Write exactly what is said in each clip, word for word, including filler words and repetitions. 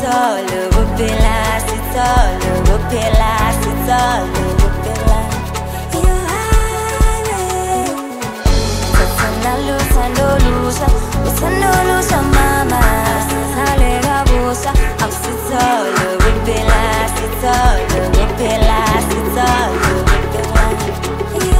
sitolo kuphela sitolo kuphela sitolo kuphela iyo highway uthanda luthando lusha uthando lusha mama sale kabusa akusitolo kuphela sitolo kuphela sitolo kuphela iyo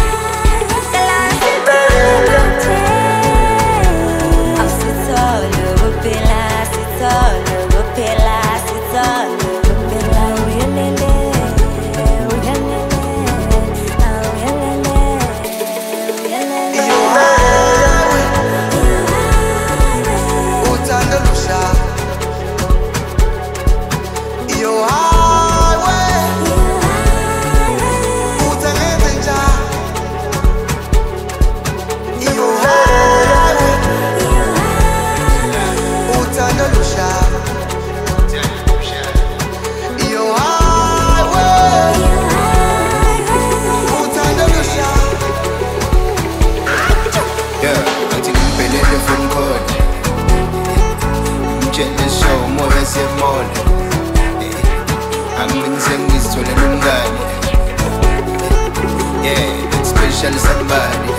somebody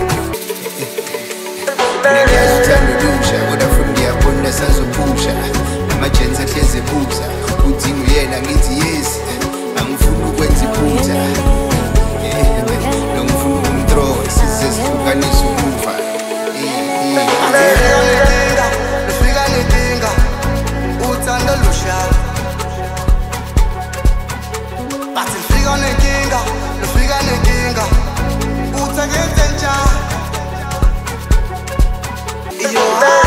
ngiyathanda ukusha kodwa from ngiyabona sazophusha amajensi ahleze phuza uthi uyena ngithi yes angifuni ukwenza iphutha ngifuna ukumthrow sizesihlukanisa ukufa nefika nedinga uthanda lusha bathi nifika nedinga nifika nedinga uthanda ngenja iyo